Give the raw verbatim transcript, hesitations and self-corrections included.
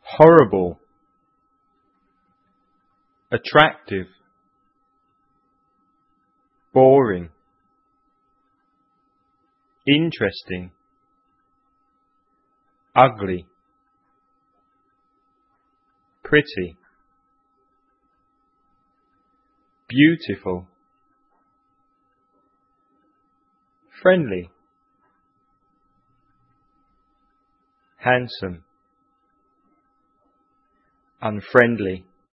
horrible, attractive, boring, interesting, ugly, pretty, beautiful, friendly, handsome, unfriendly,